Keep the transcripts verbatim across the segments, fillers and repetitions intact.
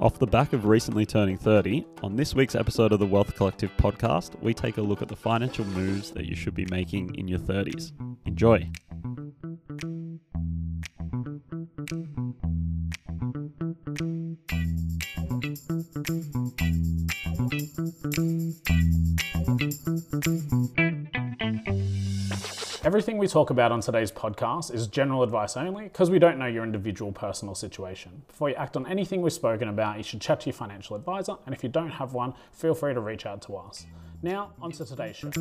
Off the back of recently turning thirty, on this week's episode of the Wealth Collective podcast, we take a look at the financial moves that you should be making in your thirties. Enjoy. Everything we talk about on today's podcast is general advice only because we don't know your individual personal situation. Before you act on anything we've spoken about, you should chat to your financial advisor, and if you don't have one, feel free to reach out to us. Now, on to today's show.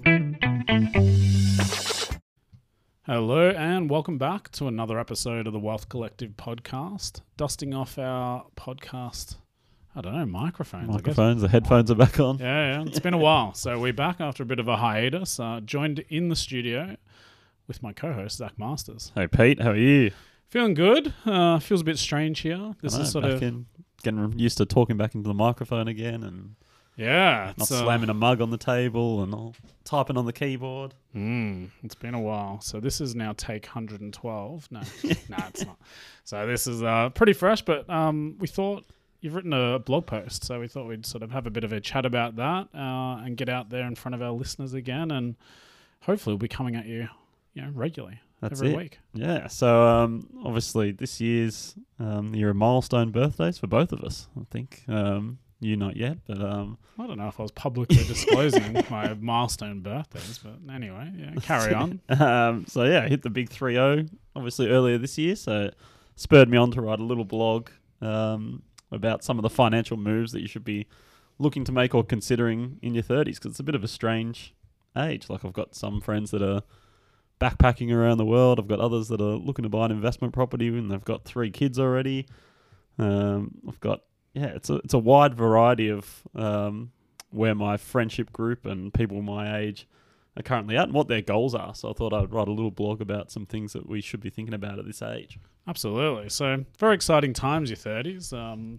Hello and welcome back to another episode of the Wealth Collective podcast. Dusting off our podcast, I don't know, microphones. Microphones, the headphones are back on. Yeah, yeah, it's been a while. So we're back after a bit of a hiatus, uh, joined in the studio with my co-host, Zach Masters. Hey Pete, how are you? Feeling good. Uh, feels a bit strange here. This I know, is sort back of... in, getting used to talking back into the microphone again and Yeah. not It's, uh, slamming a mug on the table and all, typing on the keyboard. Mm, it's been a while. So this is now take one hundred twelve. No, no, it's not. So this is uh, pretty fresh, but um, we thought... You've written a blog post, so we thought we'd sort of have a bit of a chat about that uh, and get out there in front of our listeners again, and hopefully we'll be coming at you, you know, regularly That's every it. week. Yeah, so um, obviously this year's um, year of milestone birthdays for both of us, I think. Um, you not yet, but... Um, I don't know if I was publicly disclosing my milestone birthdays, but anyway, yeah, carry on. um, so yeah, I hit the big three oh obviously earlier this year, so it spurred me on to write a little blog um, about some of the financial moves that you should be looking to make or considering in your thirties, because it's a bit of a strange age. Like, I've got some friends that are backpacking around the world. I've got others that are looking to buy an investment property and they've got three kids already. Um, I've got, yeah, it's a, it's a wide variety of um, where my friendship group and people my age are currently at and what their goals are. So I thought I'd write a little blog about some things that we should be thinking about at this age. Absolutely. So very exciting times, your thirties. Um,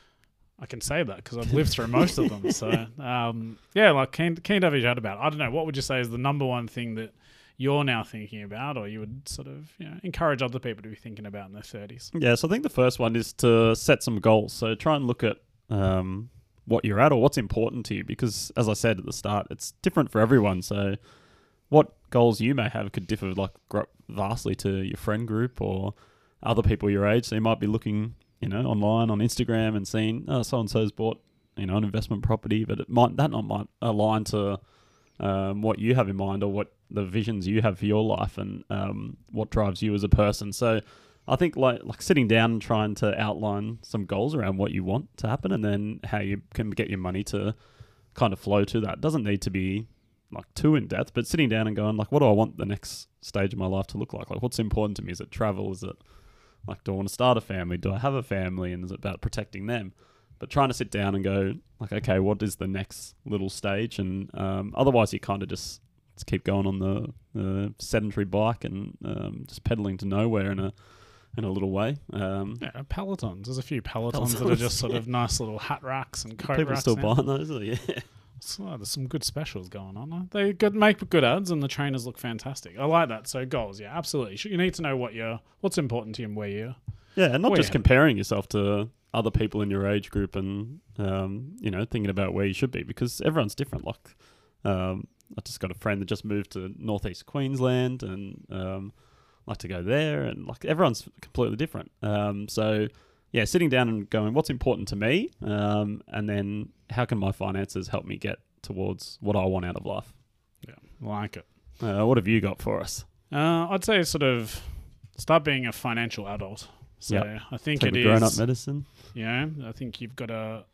I can say that because I've lived through most of them. So um, yeah, like keen, keen to have a chat about. I don't know, what would you say is the number one thing that you're now thinking about, or you would sort of, you know, encourage other people to be thinking about in their thirties? Yeah, so I think the first one is to set some goals. So try and look at um, what you're at or what's important to you, because as I said at the start, it's different for everyone. So what goals you may have could differ like vastly to your friend group or other people your age. So you might be looking, you know, online on Instagram and seeing, oh, so-and-so's bought, you know, an investment property, but it might that not might align to um, what you have in mind or what the visions you have for your life and um, what drives you as a person. So I think like like sitting down and trying to outline some goals around what you want to happen and then how you can get your money to kind of flow to that. It doesn't need to be like too in depth, but sitting down and going like, what do I want the next stage of my life to look like? Like, what's important to me? Is it travel? Is it like, do I want to start a family? Do I have a family? And is it about protecting them? But trying to sit down and go like, okay, what is the next little stage? And um, otherwise you kind of just, just keep going on the, the sedentary bike and um, just pedaling to nowhere in a in a little way. Um, yeah, Pelotons. There's a few Pelotons, Pelotons that are just sort yeah. of nice little hat racks and coat People racks. still now. buying those? Or, yeah. So, there's some good specials going on. They good, make good ads, and the trainers look fantastic. I like that. So goals, yeah, absolutely. You need to know what you're, what's important to you and where you're. Yeah, and not where just comparing yourself to other people in your age group, and um, you know, thinking about where you should be, because everyone's different. Like, um, I just got a friend that just moved to northeast Queensland, and um, like to go there, and like everyone's completely different. Um, so. Yeah, sitting down and going, what's important to me? Um, and then how can my finances help me get towards what I want out of life? Yeah, like it. Uh, what have you got for us? Uh, I'd say sort of start being a financial adult. So yep. I think Take it is... grown-up medicine. Yeah, I think you've got to,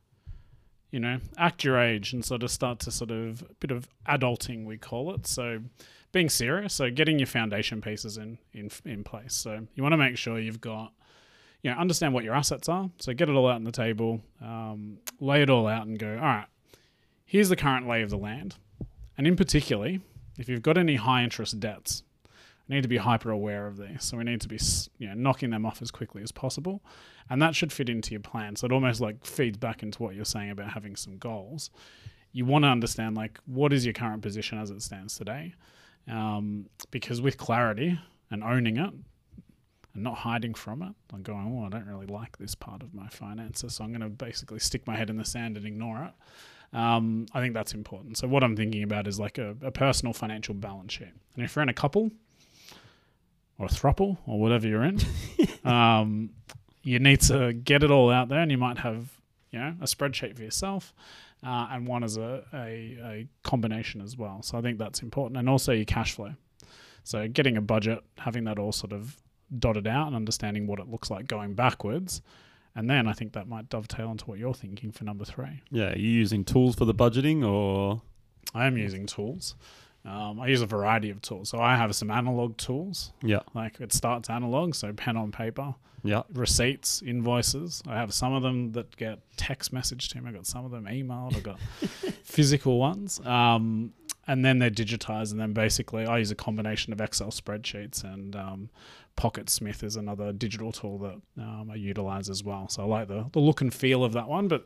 you know, act your age and sort of start to sort of, a bit of adulting, we call it. So being serious, so getting your foundation pieces in, in, in place. So you want to make sure you've got, you know, understand what your assets are. So get it all out on the table, um, lay it all out and go, all right, here's the current lay of the land. And in particularly, if you've got any high interest debts, we need to be hyper aware of these. So we need to be, you know, knocking them off as quickly as possible. And that should fit into your plan. So it almost like feeds back into what you're saying about having some goals. You want to understand, like, what is your current position as it stands today? Um, because with clarity and owning it, and not hiding from it, like going, oh, I don't really like this part of my finances, so I'm going to basically stick my head in the sand and ignore it. Um, I think that's important. So what I'm thinking about is like a, a personal financial balance sheet. And if you're in a couple or a throuple or whatever you're in, um, you need to get it all out there, and you might have, you know, a spreadsheet for yourself uh, and one as a, a, a combination as well. So I think that's important. And also your cash flow. So getting a budget, having that all sort of dotted out and understanding what it looks like going backwards. And then I think that might dovetail into what you're thinking for number three. Yeah, are you using tools for the budgeting, or? I am using tools. Um, I use a variety of tools. So I have some analog tools. Yeah. Like it starts analog, so pen on paper. Yeah. Receipts, invoices. I have some of them that get text message to me. I've got some of them emailed. I've got physical ones. Um, and then they're digitized. And then basically I use a combination of Excel spreadsheets, and um, PocketSmith is another digital tool that um, I utilize as well. So I like the, the look and feel of that one, but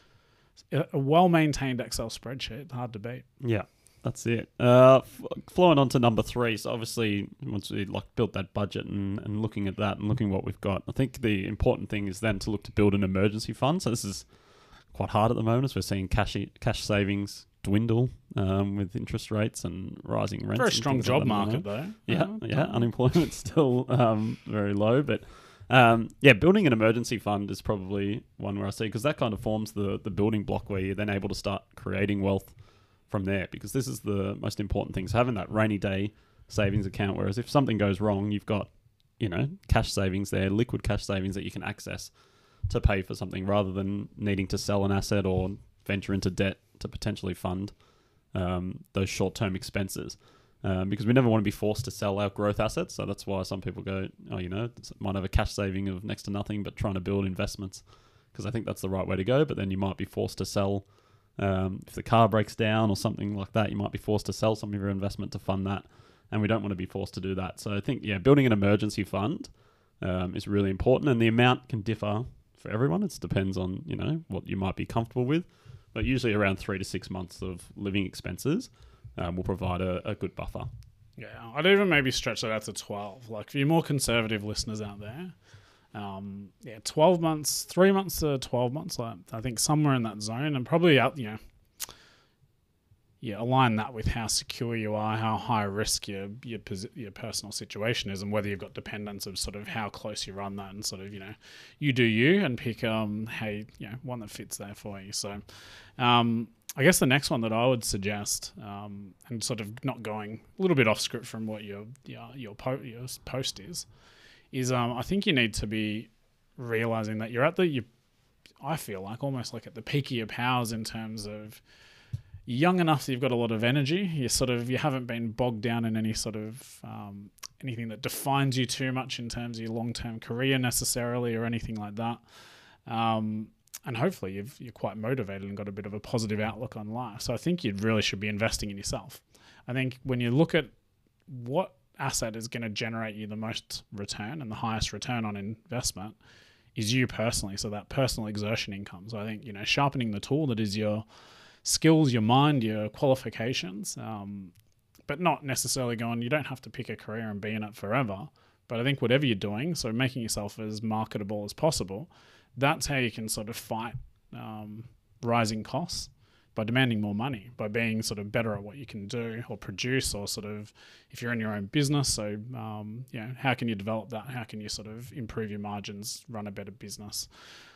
a well-maintained Excel spreadsheet, hard to beat. Yeah. That's it. Uh, f- flowing on to number three. So obviously, once we like built that budget and, and looking at that and looking what we've got, I think the important thing is then to look to build an emergency fund. So this is quite hard at the moment, as we're seeing cash cash savings dwindle um, with interest rates and rising rents. Very strong job like market though. Yeah, uh, yeah. Unemployment's still um, very low, but um, yeah, building an emergency fund is probably one where I see, because that kind of forms the the building block where you're then able to start creating wealth from there, because this is the most important thing. So having that rainy day savings account, whereas if something goes wrong, you've got, you know, cash savings there, liquid cash savings that you can access to pay for something, rather than needing to sell an asset or venture into debt to potentially fund um, those short-term expenses. Um, because we never want to be forced to sell our growth assets. So that's why some people go, oh, you know, might have a cash saving of next to nothing, but trying to build investments, because I think that's the right way to go. But then you might be forced to sell. Um, if the car breaks down or something like that, you might be forced to sell some of your investment to fund that, and we don't want to be forced to do that. So I think, yeah, building an emergency fund um, is really important, and the amount can differ for everyone. It depends on, you know, what you might be comfortable with, but usually around three to six months of living expenses um, will provide a, a good buffer. Yeah, I'd even maybe stretch that out to twelve. Like for your more conservative listeners out there, Um, yeah, twelve months, three months to twelve months. Like, I think somewhere in that zone, and probably out, you know, yeah, align that with how secure you are, how high risk your your your personal situation is, and whether you've got dependence of sort of how close you run that, and sort of, you know, you do you, and pick um, hey, you know, one that fits there for you. So, um, I guess the next one that I would suggest, um, and sort of not going a little bit off script from what your your your, po- your post is. is um, I think you need to be realizing that you're at the, you, I feel like almost like at the peak of your powers in terms of you're young enough that you've got a lot of energy. You sort of, you haven't been bogged down in any sort of um, anything that defines you too much in terms of your long-term career necessarily or anything like that. Um, and hopefully you've, you're quite motivated and got a bit of a positive outlook on life. So I think you really should be investing in yourself. I think when you look at what asset is going to generate you the most return and the highest return on investment is you personally. So that personal exertion income. So I think, you know, sharpening the tool that is your skills, your mind, your qualifications, um, but not necessarily going, you don't have to pick a career and be in it forever. But I think whatever you're doing, so making yourself as marketable as possible, that's how you can sort of fight um, rising costs. By demanding more money, by being sort of better at what you can do or produce, or sort of if you're in your own business, so um, you know, how can you develop that? How can you sort of improve your margins, run a better business?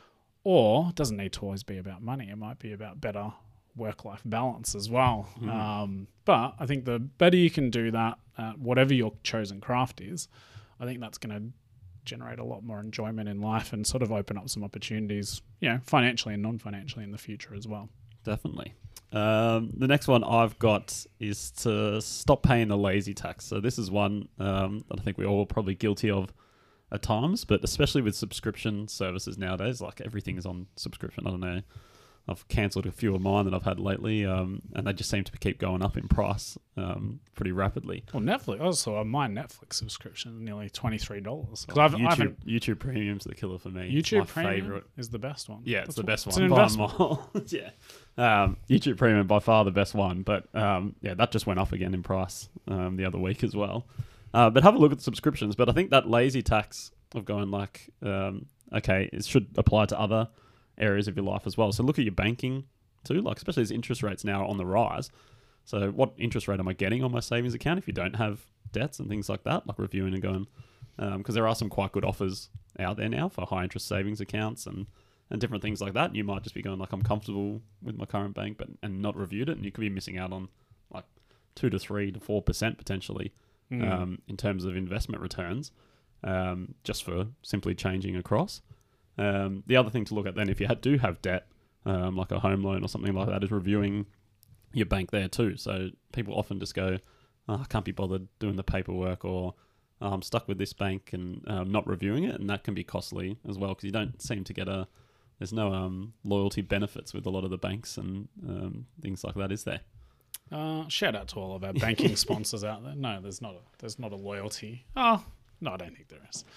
Or it doesn't need to always be about money. It might be about better work-life balance as well. Mm. Um, but I think the better you can do that, uh, whatever your chosen craft is, I think that's going to generate a lot more enjoyment in life and sort of open up some opportunities, you know, financially and non-financially in the future as well. Definitely. Um, the next one I've got is to stop paying the lazy tax. So this is one um, that I think we all are probably guilty of at times, but especially with subscription services nowadays, like everything is on subscription. I don't know. I've cancelled a few of mine that I've had lately, um, and they just seem to keep going up in price um, pretty rapidly. Well, Netflix, also on my Netflix subscription is nearly twenty-three dollars. Oh, I've, YouTube, YouTube Premium's the killer for me. YouTube my Premium favorite. is the best one. Yeah, it's That's the best what, one. It's an investment. yeah. Um, YouTube Premium by far the best one, but um, yeah, that just went up again in price um, the other week as well. Uh, but have a look at the subscriptions. But I think that lazy tax of going like, um, okay, it should apply to other areas of your life as well. So look at your banking too, like especially as interest rates now are on the rise. So what interest rate am I getting on my savings account if you don't have debts and things like that? Like reviewing and going, because um, there are some quite good offers out there now for high interest savings accounts and, and different things like that. And you might just be going like, I'm comfortable with my current bank, but and not reviewed it. And you could be missing out on like two to three to four percent potentially mm. um, in terms of investment returns, um, just for simply changing across. Um, the other thing to look at then, if you had, do have debt, um, like a home loan or something like that, is reviewing your bank there too. So people often just go, oh, I can't be bothered doing the paperwork, or oh, I'm stuck with this bank and um, not reviewing it. And that can be costly as well, because you don't seem to get a, there's no um, loyalty benefits with a lot of the banks and um, things like that, is there? Uh, shout out to all of our banking sponsors out there. No, there's not a, there's not a loyalty. Oh, no, I don't think there is.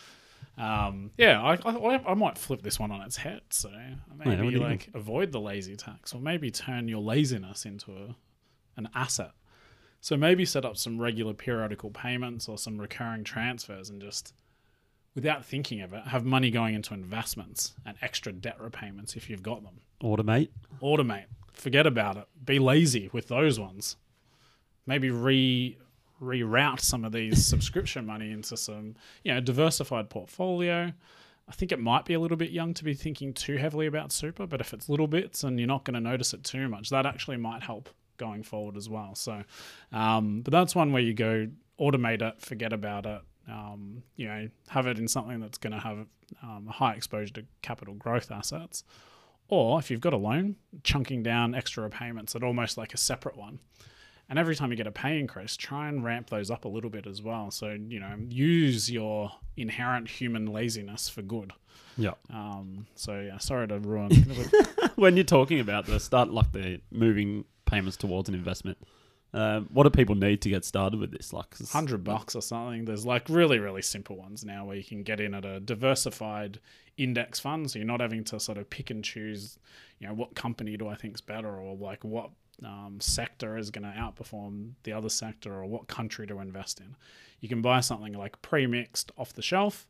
Um, yeah, I, I I might flip this one on its head. So maybe yeah, like avoid the lazy tax, or maybe turn your laziness into a an asset. So maybe set up some regular periodical payments or some recurring transfers, and just, without thinking of it, have money going into investments and extra debt repayments if you've got them. Automate. Automate. Forget about it. Be lazy with those ones. Maybe re reroute some of these subscription money into some, you know, diversified portfolio. I think it might be a little bit young to be thinking too heavily about super, but if it's little bits and you're not going to notice it too much, that actually might help going forward as well. So, um, but that's one where you go automate it, forget about it, um, you know, have it in something that's going to have um, a high exposure to capital growth assets. Or if you've got a loan, chunking down extra repayments at almost like a separate one. And every time you get a pay increase, try and ramp those up a little bit as well. So, you know, use your inherent human laziness for good. Yeah. Um, so, yeah, sorry to ruin. When you're talking about the start, like the moving payments towards an investment, uh, what do people need to get started with this? Like one hundred bucks or something. There's like really, really simple ones now where you can get in at a diversified index fund. So you're not having to sort of pick and choose, you know, what company do I think is better, or like what Um, sector is going to outperform the other sector, or what country to invest in. You can buy something like pre-mixed off the shelf.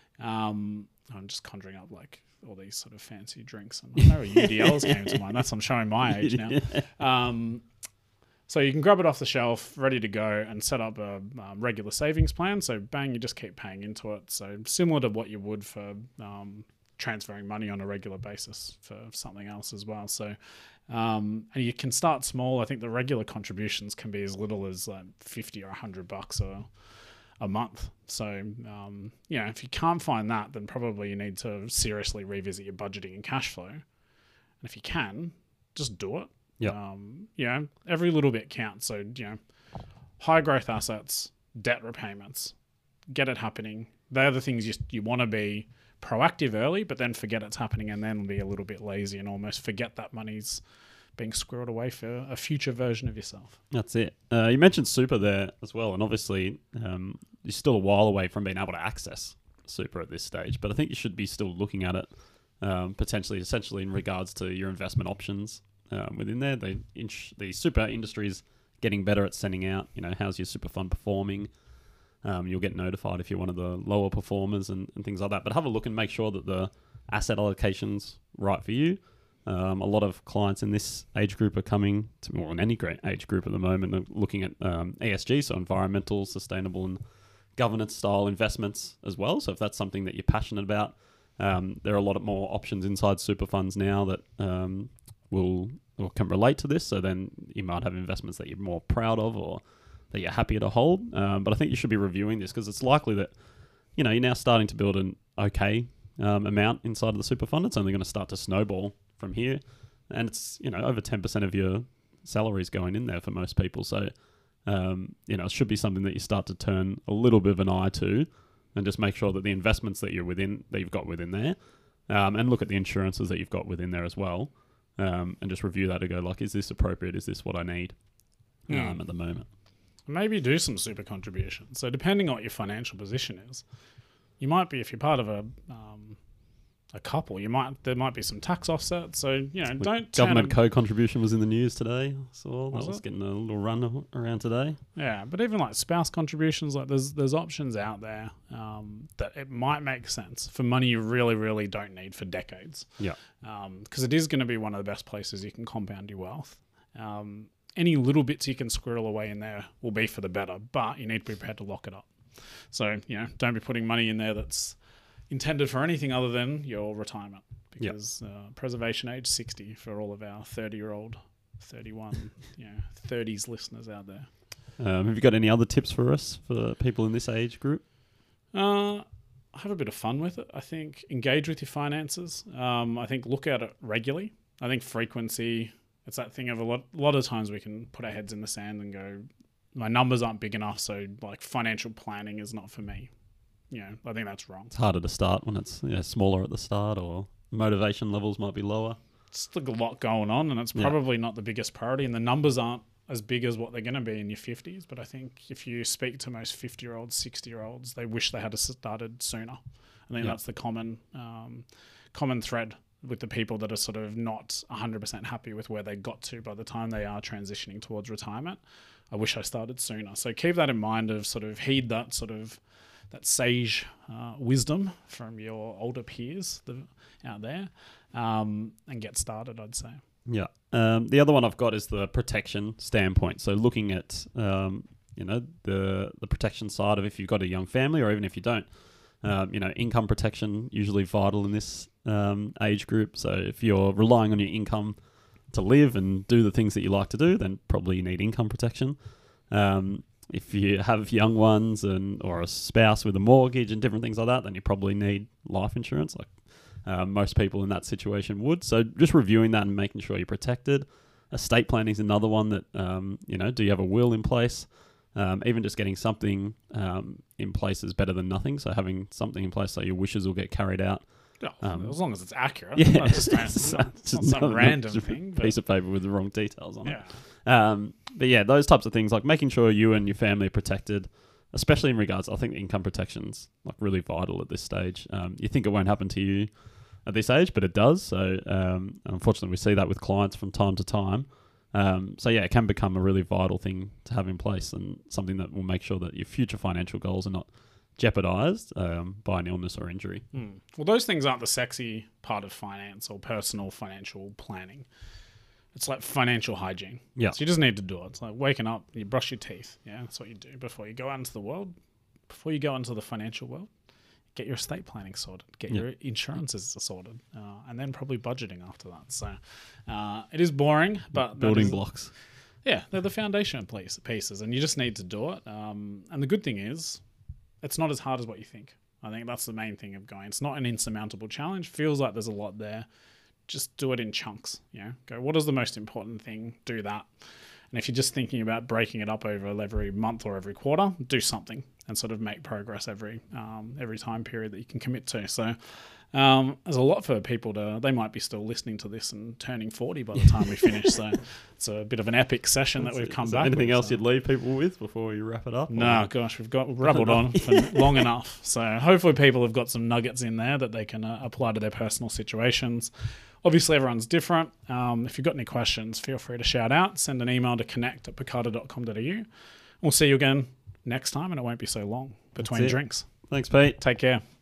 Um, I'm just conjuring up like all these sort of fancy drinks. And I know U D Ls came to mind. That's I'm showing my age now. Um, so you can grab it off the shelf, ready to go, and set up a um, regular savings plan. So bang, you just keep paying into it. So similar to what you would for um, transferring money on a regular basis for something else as well. So Um, and you can start small. I think the regular contributions can be as little as like fifty or a hundred bucks a, a month. So, um, you know, if you can't find that, then probably you need to seriously revisit your budgeting and cash flow. And if you can, just do it. Yeah. Um, you know, every little bit counts. So, you know, high growth assets, debt repayments, get it happening. They're the things you, you want to be proactive early, but then forget it's happening, and then be a little bit lazy and almost forget that money's being squirreled away for a future version of yourself. That's it. Uh, you mentioned super there as well, and obviously um, you're still a while away from being able to access super at this stage, but I think you should be still looking at it um, potentially, essentially in regards to your investment options um, within there. The, ins- the super industry is getting better at sending out, you know, how's your super fund performing? Um, you'll get notified if you're one of the lower performers and, and things like that. But have a look and make sure that the asset allocation's right for you. Um, a lot of clients in this age group are coming to, well, in any great age group at the moment, are looking at um, E S G, so environmental, sustainable, and governance style investments as well. So if that's something that you're passionate about, um, there are a lot of more options inside super funds now that um, will or can relate to this. So then you might have investments that you're more proud of, or that you're happier to hold. Um, but I think you should be reviewing this, because it's likely that, you know, you're now starting to build an okay um, amount inside of the super fund. It's only going to start to snowball from here. And it's, you know, over ten percent of your salary is going in there for most people. So, um, you know, it should be something that you start to turn a little bit of an eye to, and just make sure that the investments that you're within, that you've got within there, um, and look at the insurances that you've got within there as well, um, and just review that to go like, is this appropriate? Is this what I need um, mm. at the moment? Maybe do some super contributions. So depending on what your financial position is, you might be, if you're part of a um, a couple. You might there might be some tax offsets. So you know, The don't government turn co-contribution was in the news today. So that Was was it? getting a little run around today. Yeah, but even like spouse contributions, like there's there's options out there um, that it might make sense for money you really really don't need for decades. Yeah. Because it is going to be one of the best places you can compound your wealth. Um, any little bits you can squirrel away in there will be for the better, but you need to be prepared to lock it up. So you know, don't be putting money in there that's intended for anything other than your retirement. Because yep. uh, preservation age sixty for all of our thirty-year-old, thirty-one, you know, thirties listeners out there. Um, have you got any other tips for us, for people in this age group? Uh, have a bit of fun with it. I think engage with your finances. Um, I think look at it regularly. I think frequency, it's that thing of a lot, a lot of times we can put our heads in the sand and go, my numbers aren't big enough, so like financial planning is not for me. You know, I think that's wrong. It's harder to start when it's you know, smaller at the start, or motivation levels might be lower. It's like a lot going on, and it's Yeah. probably not the biggest priority, and the numbers aren't as big as what they're going to be in your fifties. But I think if you speak to most fifty-year-olds, sixty-year-olds, they wish they had started sooner. I think Yeah. that's the common um, common thread with the people that are sort of not one hundred percent happy with where they got to by the time they are transitioning towards retirement. I wish I started sooner. So keep that in mind, of sort of heed that sort of that sage uh, wisdom from your older peers the, out there, um, and get started, I'd say. Yeah. Um, the other one I've got is the protection standpoint. So looking at, um, you know, the the protection side of if you've got a young family, or even if you don't, um, you know, income protection usually vital in this um, age group. So if you're relying on your income to live and do the things that you like to do, then probably you need income protection. Um, if you have young ones and or a spouse with a mortgage and different things like that, then you probably need life insurance, like uh, most people in that situation would. So just reviewing that and making sure you're protected. Estate planning is another one that, um, you know, do you have a will in place? Um, even just getting something um, in place is better than nothing. So having something in place so your wishes will get carried out. Oh, Um, as long as it's accurate. Yeah, Not just, not, It's not, just not some not- not random just a thing. But piece of paper with the wrong details on yeah. it. Um, but yeah, those types of things, like making sure you and your family are protected, especially in regards, I think income protection's like really vital at this stage. Um, you think it won't happen to you at this age, but it does. So um, unfortunately, we see that with clients from time to time. Um, so yeah, it can become a really vital thing to have in place, and something that will make sure that your future financial goals are not jeopardized um, by an illness or injury. Hmm. Well, those things aren't the sexy part of finance or personal financial planning. It's like financial hygiene. Yeah. So you just need to do it. It's like waking up, you brush your teeth. Yeah, that's what you do before you go out into the world. Before you go into the financial world, get your estate planning sorted, get Yeah. your insurances sorted, uh, and then probably budgeting after that. So uh, it is boring, but that Building is- blocks. Yeah, they're the foundation piece, pieces, and you just need to do it. Um, and the good thing is, it's not as hard as what you think. I think that's the main thing of going. It's not an insurmountable challenge. Feels like there's a lot there. Just do it in chunks. You know, go, what is the most important thing? Do that. And if you're just thinking about breaking it up over every month or every quarter, do something and sort of make progress every um, every time period that you can commit to. So um, there's a lot for people to, they might be still listening to this and turning forty by the time we finish. So it's a bit of an epic session that we've come Is there back anything with, else so. you'd leave people with before we wrap it up? No, or- gosh, we've got we've rabbled on for long enough. So hopefully people have got some nuggets in there that they can uh, apply to their personal situations. Obviously, everyone's different. Um, if you've got any questions, feel free to shout out. Send an email to connect at picada dot com dot a u. We'll see you again next time, and it won't be so long between it. drinks. Thanks, Pete. Take care.